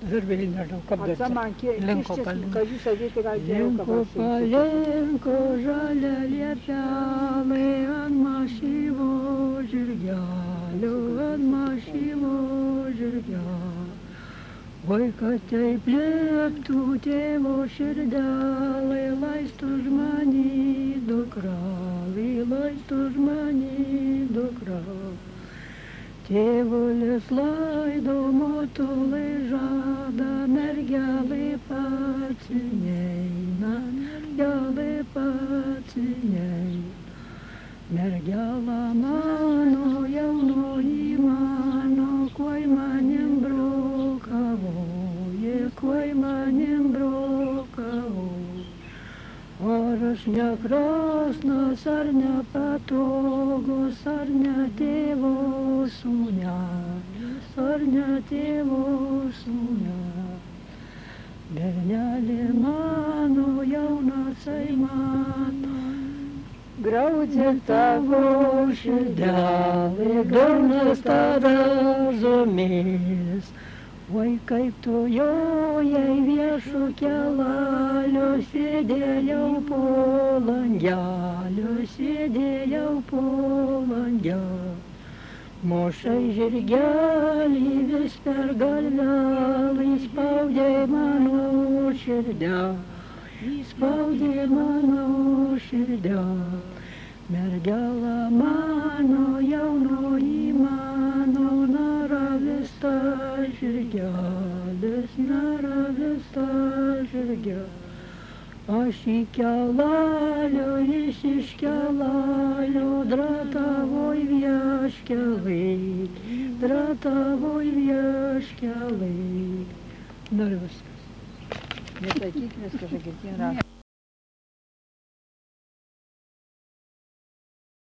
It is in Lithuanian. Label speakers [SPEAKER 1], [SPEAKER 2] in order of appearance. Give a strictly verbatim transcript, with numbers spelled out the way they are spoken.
[SPEAKER 1] Žirbelinė daug
[SPEAKER 2] A
[SPEAKER 1] apdarta.
[SPEAKER 2] co man
[SPEAKER 1] Linko
[SPEAKER 2] kištis,
[SPEAKER 1] palinko.
[SPEAKER 2] kaži sėdėti gal geriau
[SPEAKER 1] Linko palinko žalia liepelė ant mašyvo žirgelio, ant mašyvo žirgelio. Oi, kad taip lieptų tėvo širdelė, laistų žmany dukralį, laistų žmany dukralį. Tėvulis laido motulai žada, mergelė pats neina, mergelė pats neina. Mergelė mano, jaunoji mano, kuoj manim brokavoji, kuoj manim brokavoji. Ar aš nekrasnas, ar nepatogus, ar ne tėvo sūnelis, ar ne tėvo sūnelis. Bernelė mano, jaunasai mano, graudžia tavo širdelė, durnas tada žumės. Oi, kaip tu jojai viešu kelaliu, sėdėjau po langeliu, sėdėjau po langeliu. Mošai žirgelį vis per galvelį, spaudė mano širdelį, spaudė mano širdelį. Mergelė mano, jaunoji mano, nara vis ta žirgelis, nara vis ta žirgelis. Aš į kelalio, jis iš kelalio, dratavoj vieškelai, dratavoj vieškelai. Noriu viskas.
[SPEAKER 2] Nesakyk viską, žagirtin rašą.